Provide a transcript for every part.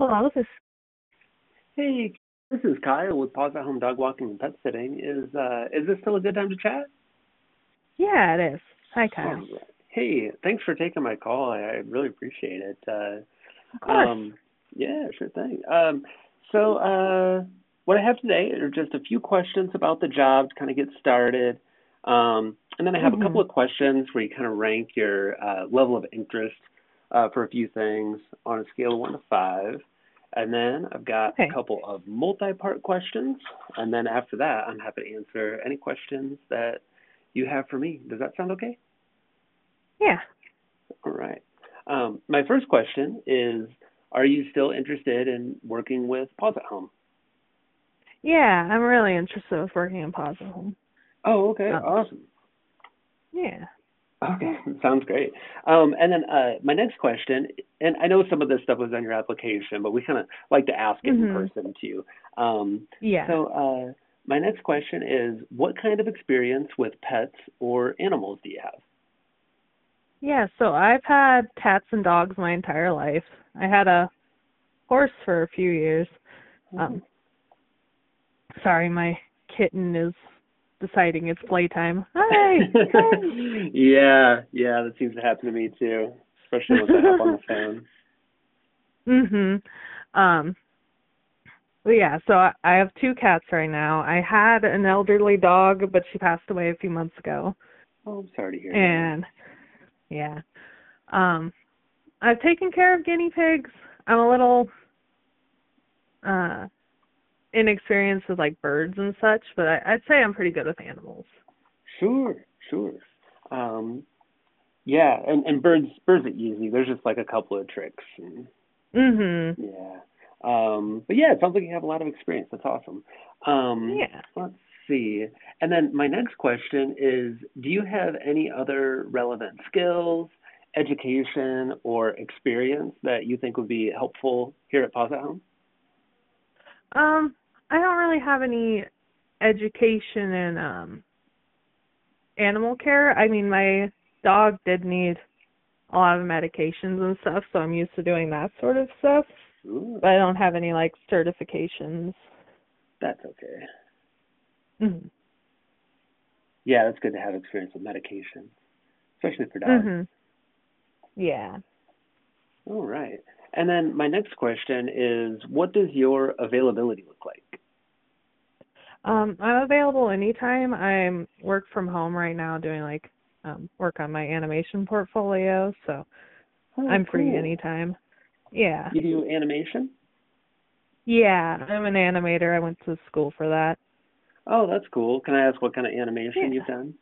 Hello, Hey, this is Kyle with Paws at Home Dog Walking and Pet Sitting. Is this still a good time to chat? yeah, it is. Hi, All Kyle. right. Hey, thanks for taking my call. I really appreciate it. Of course. Um, yeah, sure thing. So what I have today are just a few questions about the job to kind of get started. And then I have a couple Mhm. of questions where you kind of rank your level of interest for a few things on a scale of 1 to 5. And then I've got a Okay. couple of multi-part questions. And then after that, I'm happy to answer any questions that you have for me. Does that sound okay? Yeah. All right. My first question is, are you still interested in working with Paws at Home? Yeah, I'm really interested with working in Plaza Home. Oh, okay, Um, awesome. yeah. Okay, sounds great. And then my next question, and I know some of this stuff was on your application, but we kind of like to ask it in Mhm. person too. Um, Yeah. so my next question is, what kind of experience with pets or animals do you have? Yeah, so I've had cats and dogs my entire life. I had a horse for a few years. Oh. Um, sorry, my kitten is deciding it's playtime. Hi. Hey. Yeah, that seems to happen to me too, especially once I hop on the phone. mhm. Um, Well, yeah, so I have two cats right now. I had an elderly dog, but she passed away a few months ago. Oh, I'm sorry to hear that. And yeah, um, I've taken care of guinea pigs. I'm a little uh inexperienced with like birds and such, but I'd say I'm pretty good with animals. Sure, sure. Um, yeah, and birds are easy. There's just like a couple of tricks. And, Mhm. yeah. But yeah, it sounds like you have a lot of experience. That's awesome. Yeah. Let's see. And then my next question is, do you have any other relevant skills, education, or experience that you think would be helpful here at Pause at Home? Um, I don't really have any education in animal care. I mean, my dog did need a lot of medications and stuff, so I'm used to doing that sort of stuff. Ooh, But I don't have any like certifications. that's okay. Mhm. Yeah, that's good to have experience with medication, especially for dogs. Mhm. Yeah. All right. And then my next question is, what does your availability look like? I'm available anytime. I'm work from home right now doing like work on my animation portfolio, so Oh, I'm free cool. anytime. Yeah. You do animation? Yeah, I'm an animator. I went to school for that. Oh, that's cool. Can I ask what kind of animation you've Yeah. done?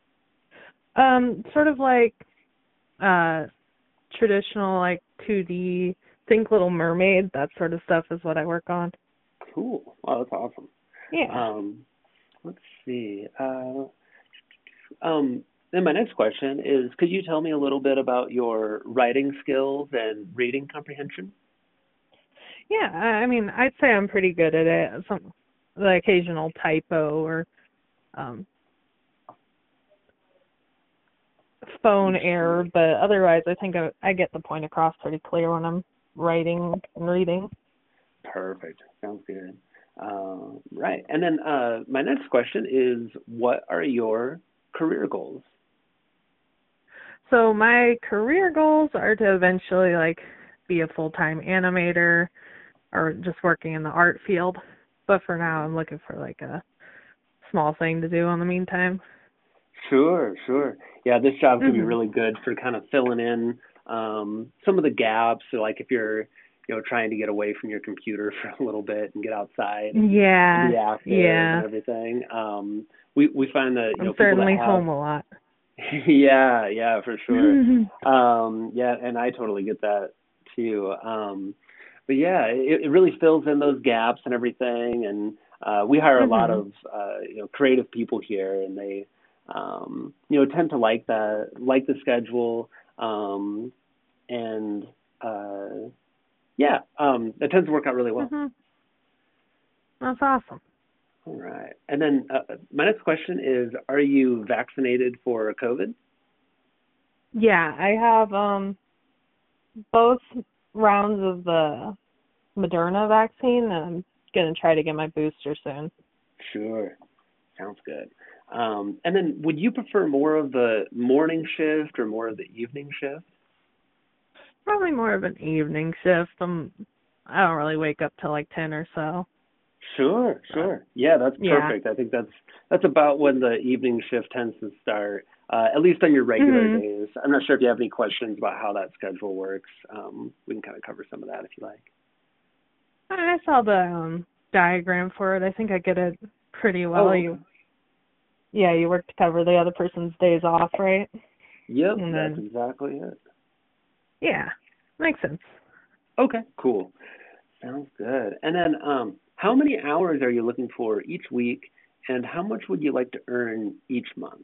Sort of like uh traditional like 2D, think Little Mermaid, that sort of stuff is what I work on. Cool. Oh, that's awesome. Yeah. Um, let's see. Then my next question is, could you tell me a little bit about your writing skills and reading comprehension? Yeah, I mean, I'd say I'm pretty good at it. Some the occasional typo or um phone error, Sure. but otherwise I think I get the point across pretty clear when I'm writing and reading. Perfect. Sounds good. Right. And then my next question is, what are your career goals? So my career goals are to eventually like be a full-time animator or just working in the art field. But for now I'm looking for like a small thing to do in the meantime. Sure, sure. Yeah, this job could be Mhm. really good for kind of filling in some of the gaps. So, like if you're, trying to get away from your computer for a little bit and get outside and Yeah, be active and yeah. everything. We find that I'm people that certainly have, home a lot. yeah, for sure. Yeah, and I totally get that too. But yeah, it really fills in those gaps and everything. And we hire a lot Mhm. of creative people here, and they tend to like the schedule, and yeah, it tends to work out really well. Mhm. That's awesome. All right. And then my next question is, are you vaccinated for COVID? Yeah, I have both rounds of the Moderna vaccine, and I'm gonna try to get my booster soon. Sure. Sounds good. And then would you prefer more of the morning shift or more of the evening shift? Probably more of an evening shift. I don't really wake up till like 10 or so. Sure, But sure. Yeah, that's yeah. perfect. I think that's about when the evening shift tends to start, at least on your regular Mhm. days. I'm not sure if you have any questions about how that schedule works. We can kind of cover some of that if you like. I saw the diagram for it. I think I get it pretty well. Oh, okay. You work to cover the other person's days off, right? Yep, And that's then exactly it. yeah, makes sense. Okay, cool. Sounds good. And then, how many hours are you looking for each week, and how much would you like to earn each month?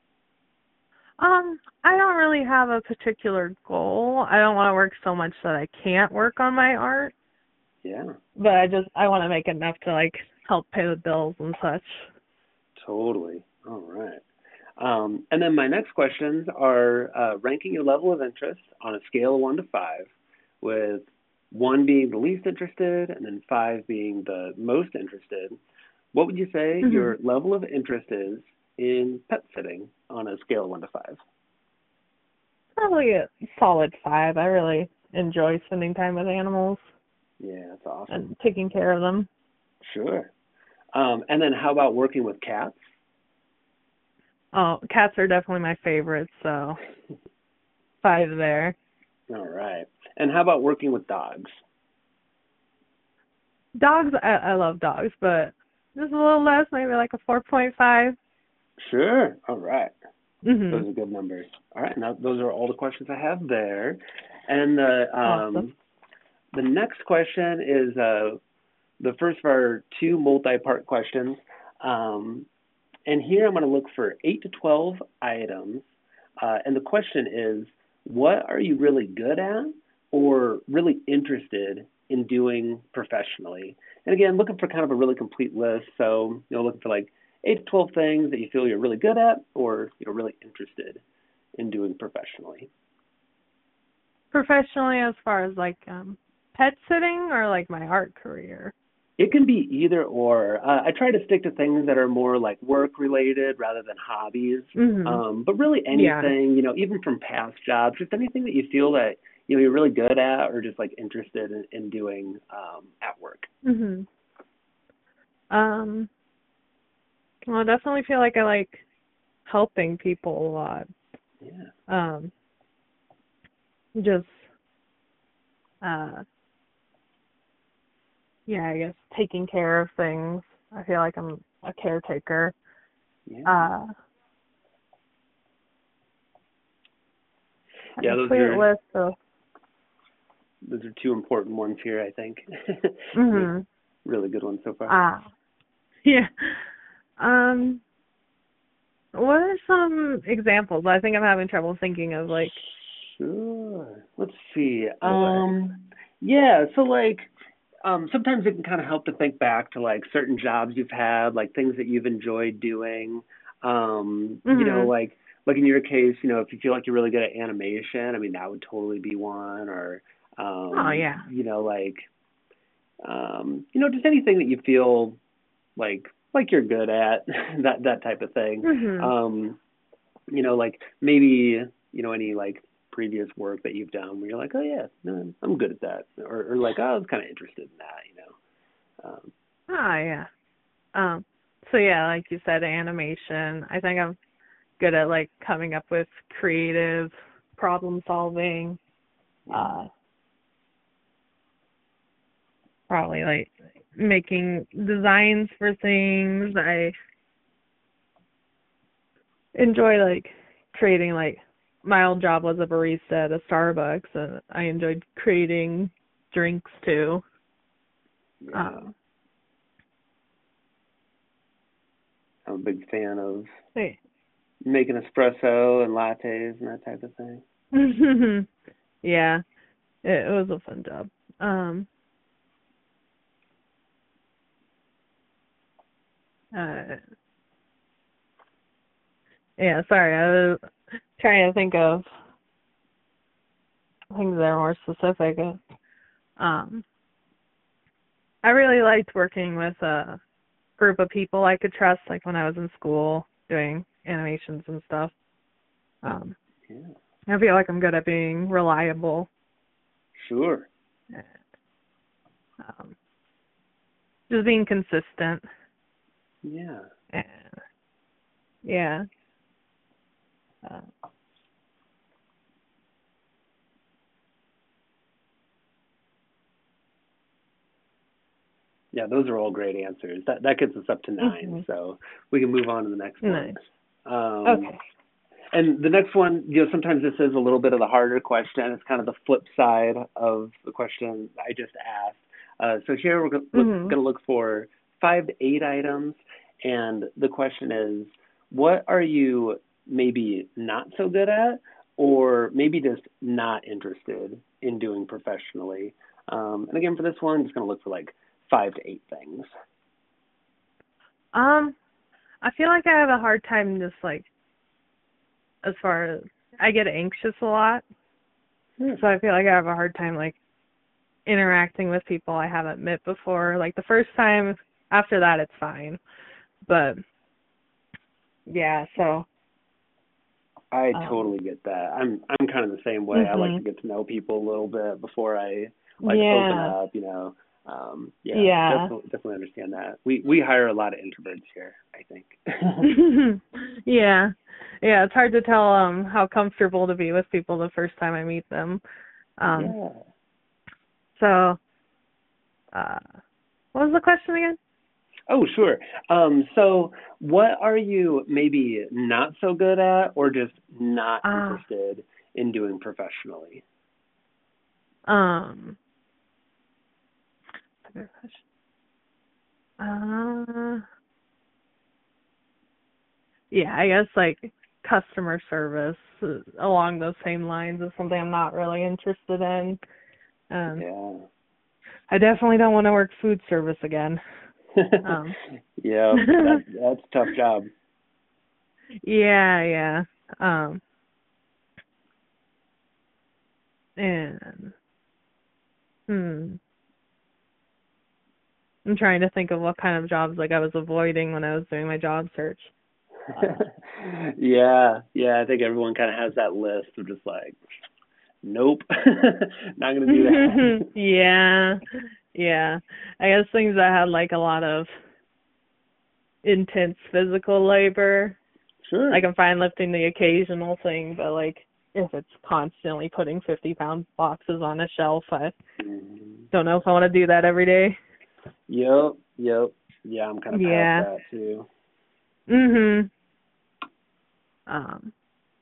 I don't really have a particular goal. I don't want to work so much that I can't work on my art, Yeah, but I want to make enough to like help pay the bills and such. totally. All right. And then my next questions are ranking your level of interest on a scale of 1 to 5, with 1 being the least interested and then 5 being the most interested. What would you say Mhm. your level of interest is in pet sitting on a scale of 1 to 5? Probably a solid 5. I really enjoy spending time with animals Yeah, that's awesome. and taking care of them. Sure. And then how about working with cats? Oh, cats are definitely my favorite, so 5 there. All right. And how about working with dogs? Dogs, I love dogs, but just a little less, maybe like a 4.5. Sure. All right. Those Mhm. are good numbers. All right. Now, those are all the questions I have there. And Awesome. the next question is the first of our two multi-part questions. Um, and here I'm going to look for 8 to 12 items. And the question is, what are you really good at or really interested in doing professionally? And again, looking for kind of a really complete list. So, looking for like 8 to 12 things that you feel you're really good at or really interested in doing professionally. Professionally, as far as like pet sitting or like my art career. It can be either or. I try to stick to things that are more like work related rather than hobbies. Mhm. But really Yeah. anything, even from past jobs, just anything that you feel that you're really good at or just like interested in doing at work. Mhm. Um. Well, I definitely feel like I like helping people a lot. Yeah. Um. Just uh. Yeah, I guess taking care of things. I feel like I'm a caretaker. Yeah. Uh. Yeah, those Complete are list of. those are two important ones here, I think. Mhm. Really good ones so far. Ah. Yeah. Um. What are some examples? I think I'm having trouble thinking of like Sure. Let's see. what. Yeah, so like sometimes it can kind of help to think back to like certain jobs you've had, like things that you've enjoyed Um, Mhm. like in your case, if you feel like you're really good at animation, I mean that would totally be one or Oh yeah. just anything that you feel like you're good at, that type of thing. Mhm. Like maybe, any like previous work that you've done where you're like, oh yeah, no, I'm good at that, or like, oh, I was kind of interested in that. Oh yeah. Um. So yeah, like you said, animation. I think I'm good at like coming up with creative problem solving. Yeah, Uh. Probably like making designs for things. I enjoy like creating like my old job was a barista at a Starbucks, and I enjoyed creating drinks too. yeah, Um, I'm a big fan of hey. making espresso and lattes and that type of thing. Yeah, it was a fun job. Um, uh, yeah, sorry, I was trying to think of things that are more specific. Um, I really liked working with a group of people I could trust, like when I was in school doing animations and stuff. Um, Yeah. I feel like I'm good at being reliable. Sure. And, um, just being consistent. Yeah. And, yeah. Uh, Yeah, those are all great answers. That gets us up to 9, hmm so we can move on to the next one. Nice. Um, Okay. and the next one, sometimes this is a little bit of the harder question. It's kind of the flip side of the question I just asked. So here we're going hmm to look for 5 to 8 items, and the question is, what are you maybe not so good at, or maybe just not interested in doing professionally? And again, for this one, I'm just going to look for like 5 to 8 things. I feel like I have a hard time just like as far as I get anxious a lot, so I feel like I have a hard time like interacting with people I haven't met before. Like the first time, after that it's fine. But yeah, so I um totally get that. I'm kind of the same way. I like to mhm. get to know people a little bit before I like open Yeah. up. Yeah, Yeah. definitely understand that. We hire a lot of introverts here, I think. Yeah. Yeah, it's hard to tell how comfortable to be with people the first time I meet them. Um Yeah. so uh what was the question again? Oh, sure. So what are you maybe not so good at or just not Ah, interested in doing professionally? um that's a good question. Uh yeah, I guess like customer service along those same lines is something I'm not really interested in. Um, Yeah. I definitely don't want to work food service again. Um, Yeah, that's a tough job. yeah, yeah. Um, and hmm, I'm trying to think of what kind of jobs like I was avoiding when I was doing my job search. Uh, Yeah, I think everyone kind of has that list of just like, nope, not gonna do that. yeah, yeah. I guess things that had like a lot of intense physical labor. Sure. I can find lifting the occasional thing, but like if it's constantly putting 50-pound boxes on a shelf, I Mhm. don't know if I want to do that every day. Yep. Yeah, I'm kind of past Yeah. that too. Mhm. Um.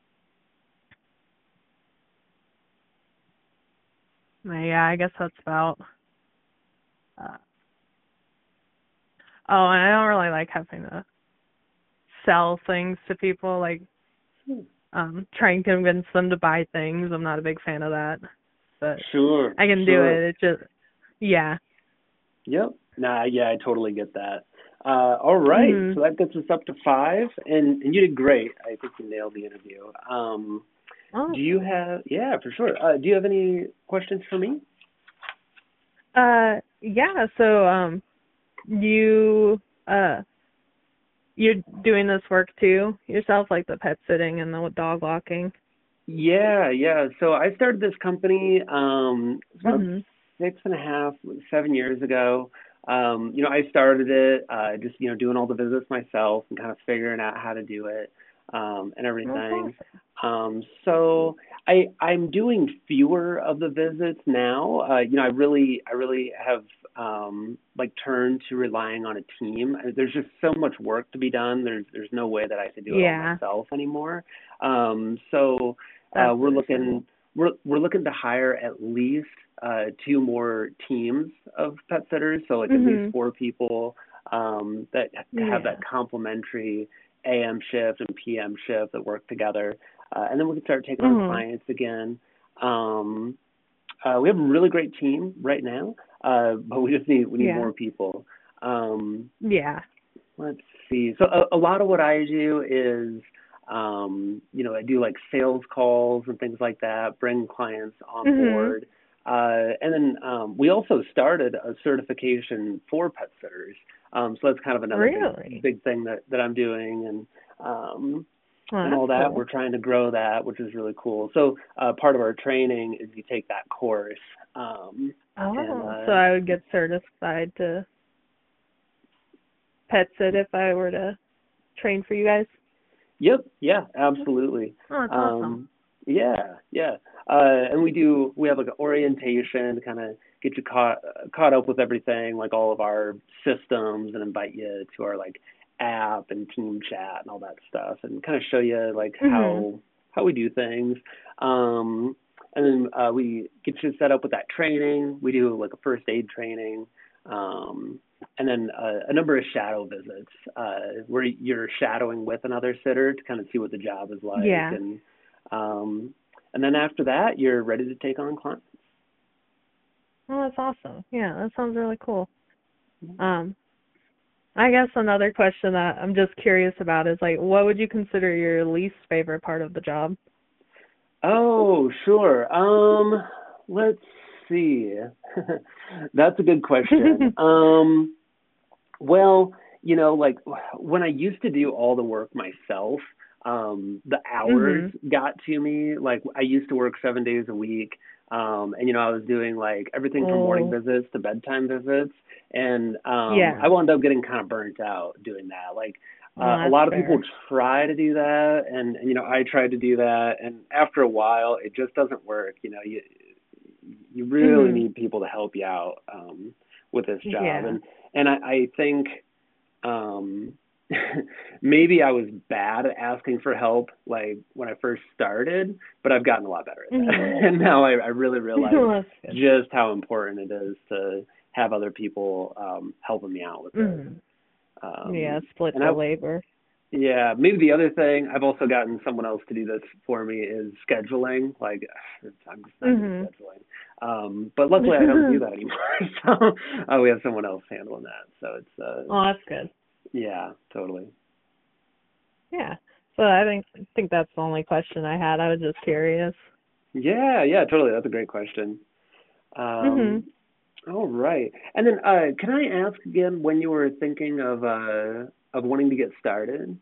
Yeah, I guess that's about. Uh, oh, and I don't really like having to sell things to people, like trying to convince them to buy things. I'm not a big fan of that, but Sure, I can do sure. it. It just, yeah. Yep. Nah, yeah, I totally get that. All right, Mhm. so that gets us up to 5, and you did great. I think you nailed the interview. Do you Awesome. have? Yeah, for sure. Do you have any questions for me? Yeah. So, you, you're doing this work too yourself, like the pet sitting and the dog walking. Yeah. So I started this company about Mhm. 6.5, 7 years ago. I started it just doing all the visits myself and kind of figuring out how to do it and That's everything. awesome. So I'm doing fewer of the visits now. I really have like turned to relying on a team. There's just so much work to be done. There's no way that I could do it all Yeah, myself anymore. So that's we're looking understandable. we're looking to hire at least 2 more teams of pet sitters, so like at least Mhm. 4 people that have that Yeah. complementary AM shift and PM shift that work together, and then we can start taking on Mhm. clients again. Um, we have a really great team right now, but we need Yeah. more people. Um, Yeah. Let's see. So a lot of what I do is, I do like sales calls and things like that, bring clients on Mhm. board. And then we also started a certification for pet sitters. So that's kind of another Really? big thing that I'm doing, Oh, and that's all that. cool. We're trying to grow that, which is really cool. So part of our training is you take that course. And Oh, so I would get certified to pet sit if I were to train for you guys? Yep, yeah, absolutely. Oh, that's awesome. Yeah. And we have like an orientation to kind of get you caught up with everything, like all of our systems, and invite you to our like app and team chat and all that stuff, and kind of show you like Mhm. how we do things. And then we get you set up with that training. We do like a first aid training. And then a number of shadow visits where you're shadowing with another sitter to kind of see what the job is like, Yeah. and then after that, you're ready to take on clients. Oh, that's awesome. Yeah, that sounds really cool. Um, I guess another question that I'm just curious about is like, what would you consider your least favorite part of the job? Oh, sure. Let's see. That's a good question. Well, like when I used to do all the work myself, the hours Mhm. got to me. Like I used to work 7 days a week. And I was doing like everything from morning Oh, visits to bedtime visits. And I yeah. wound up getting kind of burnt out doing that. Like Oh, a that's lot of people fair. try to do that, and I tried to do that, and after a while, it just doesn't work. You really Mhm. need people to help you out with this job, Yeah. and I think um, maybe I was bad at asking for help like when I first started, but I've gotten a lot better at that, Mhm. and now I really realize Well, that's good. just how important it is to have other people helping me out with this. Mhm. Yeah, Um, split and the labor. yeah, maybe the other thing I've also gotten someone else to do this for me is scheduling. Like I'm just not good at Mhm. scheduling. But luckily I don't do that anymore. So we have someone else handling that. So it's Oh, that's good. yeah, totally. Yeah. So I think that's the only question I had. I was just curious. Yeah, totally. That's a great question. Um, Mhm. all right. And then can I ask again when you were thinking of wanting to get started?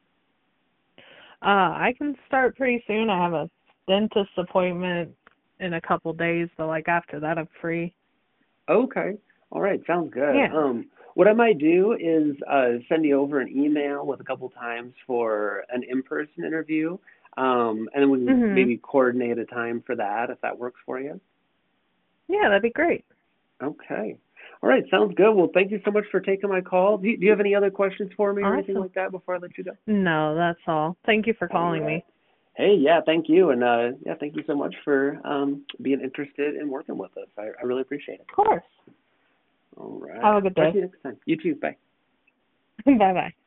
I can start pretty soon. I have a dentist appointment in a couple days, but like after that I'm free. Okay. All right. Sounds good. Yeah. What I might do is send you over an email with a couple times for an in-person interview, and then we can Mhm. maybe coordinate a time for that if that works for you. Yeah, that'd be great. Okay. All right. Sounds good. Well, thank you so much for taking my call. Do you have any other questions for me or anything Awesome. like that before I let you go? No, that's all. Thank you for All calling right. me. Hey, yeah, thank you, and yeah, thank you so much for being interested in working with us. I really appreciate it. Of course. All Have right. a good Talk to day. you next time. You too. Bye. Bye bye.